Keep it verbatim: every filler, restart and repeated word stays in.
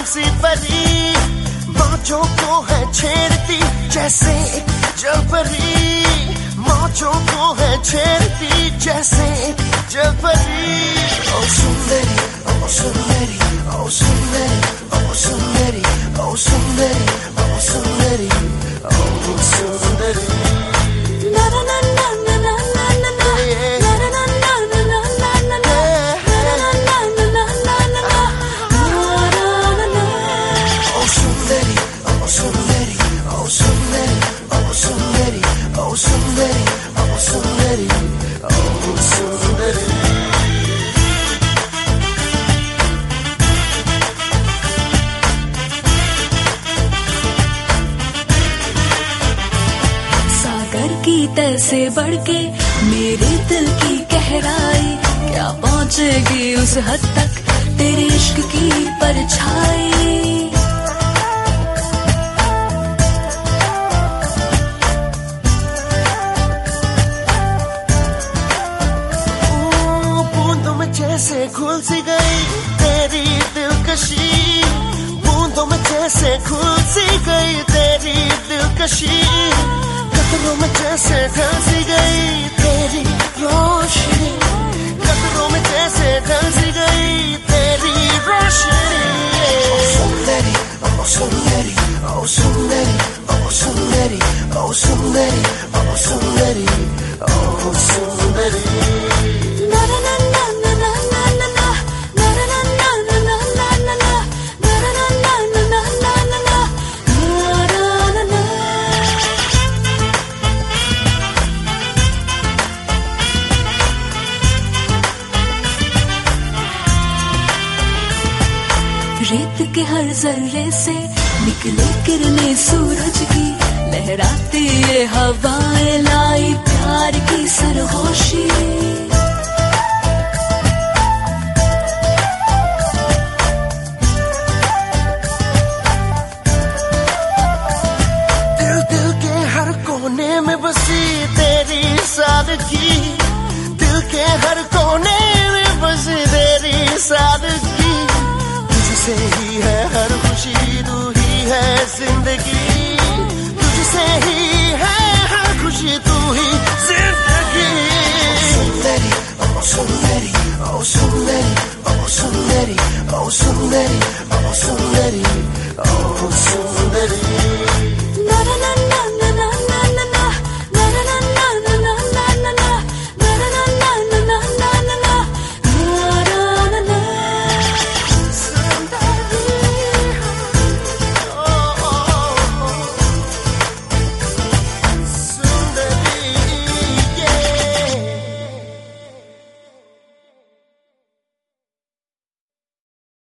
कौन सी परी मौजों को है छेड़ती जैसे एक जलपरी, मौजों को है छेड़ती जैसे एक जलपरी। ओ सुंदरी ओ सुंदरी ओ सुंदरी ओ सुंदरी ओ सुंदरी ओ सुंदरी ओ सुंदरी। ना ना ना ना ना ना ना ना ना ना ना ना ना ना ना ना ना ना। ओ सुंदरी ओ सुंदरी ओ सुंदरी ओ सुंदरी ओ सुंदरी ओ सुंदरी ओ सुंदरी। की तह से बढ़ के मेरे दिल की गहराई क्या पहुंचेगी उस हद तक तेरे इश्क की परछाई। बूंदों में जैसे घुल सी गई तेरी दिलकशी, बूंदों में जैसे घुल सी गई तेरी दिलकशी, कदरों में जैसे ढल सी गई तेरी रोशनी, कदरों में जैसे ढल सी गई तेरी रोशनी। ओ सुंदरी ओ सुंदरी ओ सुंदरी ओ सुंदरी ओ सुंदरी ओ सुंदरी ओ सुंदरी। ना ना ना ना ना ना ना ना ना ना ना ना ना ना ना ना ना रेत के हर जर्रे से निकले किरणें सूरज की, लहराती ये हवाएं लाई प्यार की सरगोशी। दिल दिल के हर कोने में बसी तेरी सादगी, दिल के हर कोने में बसी तेरी सादगी। तुझसे ही है हर खुशी तू ही है जिंदगी, तुझसे ही है हर खुशी तू ही जिंदगी। सुंदरी ओ सुंदरी ओ सुंदरी ओ सुंदरी ओ सुंदरी ओ सुंदरी ओ सुंदरी।